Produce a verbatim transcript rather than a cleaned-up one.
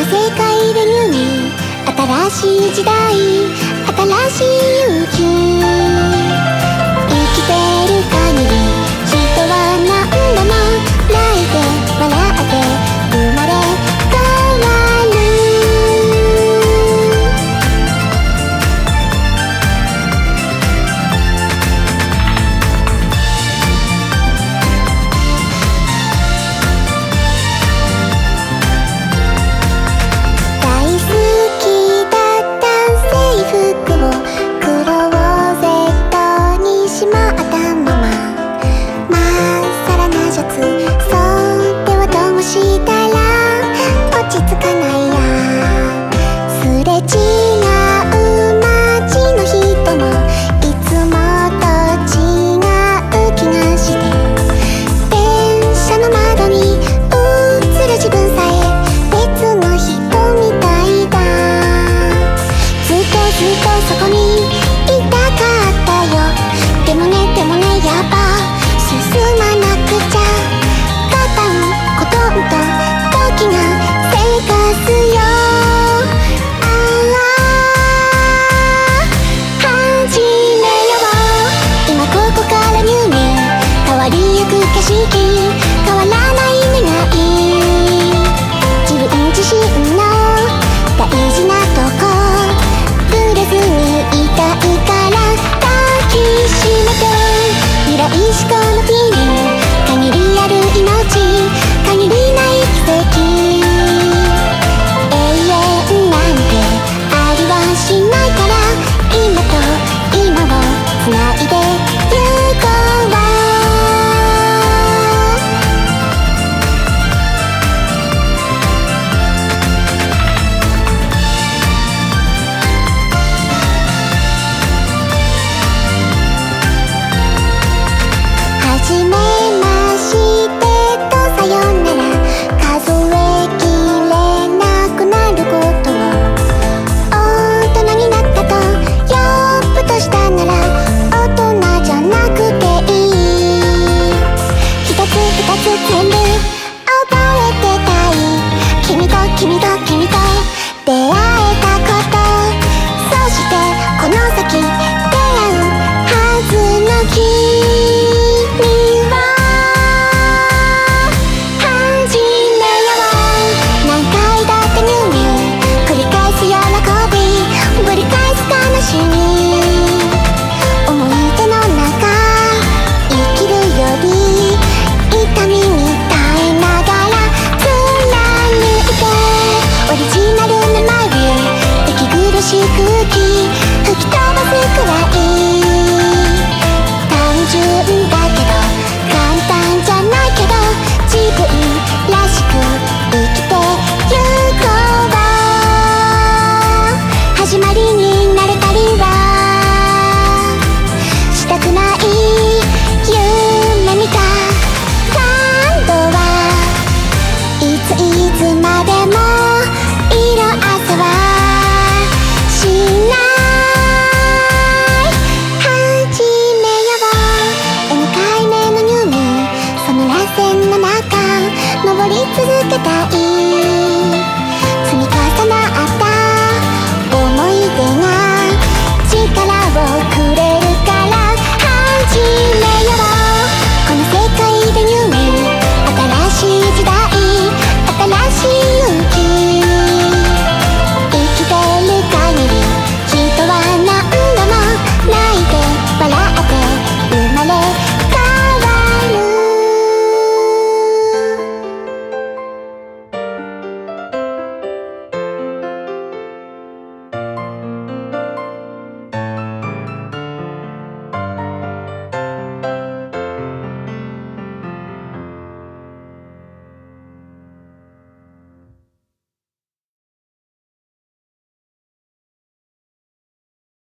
世界でニューに新しい時代、新しい勇気、生きてる限り人は何度も泣いて笑って生まれ変わる。大好きだった制服をクローゼットにしまったまま、まっさらなシャツ袖をどうしたら落ち着かないや。すれ違う街の人もいつもと違う気がして、電車の窓に映る自分さえ別の人みたいだ。ずっとずっとそこにいたかったよ。でもねでもねやっぱ進まなくちゃ。片んコトンと時がせかすよ。ああ始めよう。今ここからニューに変わりゆく景色、変わらない願い、自分自身の大事なとこブレずにいたいから抱きしめて。未来志向のフィーリング、限りある命、限りない奇跡、永遠なんてありはしないから、今と今をつないでゆこう。はじめましてとさよなら、数えきれなくなることを、大人になったと呼ぶとしたなら、大人じゃなくていい。一つ二つ全部覚えてたい。君と君と君と出会えたこと、そしてこの先出会うはずの君は始めよう。何回だってニューに繰り返す喜び、ぶり返す悲しみ、思い出の中生きるより痛みに耐えながら貫いて、オリジナルなマイビュー、息苦しい空気吹き飛ばすくらい、単純だけど簡単じゃないけど、自分らしく生きてゆこう。始まりになれたりはしたくない。夢見た感動はいついつまでも色あせはしない。始めよう。 N 回目のニューにその螺旋の中登り続けたい。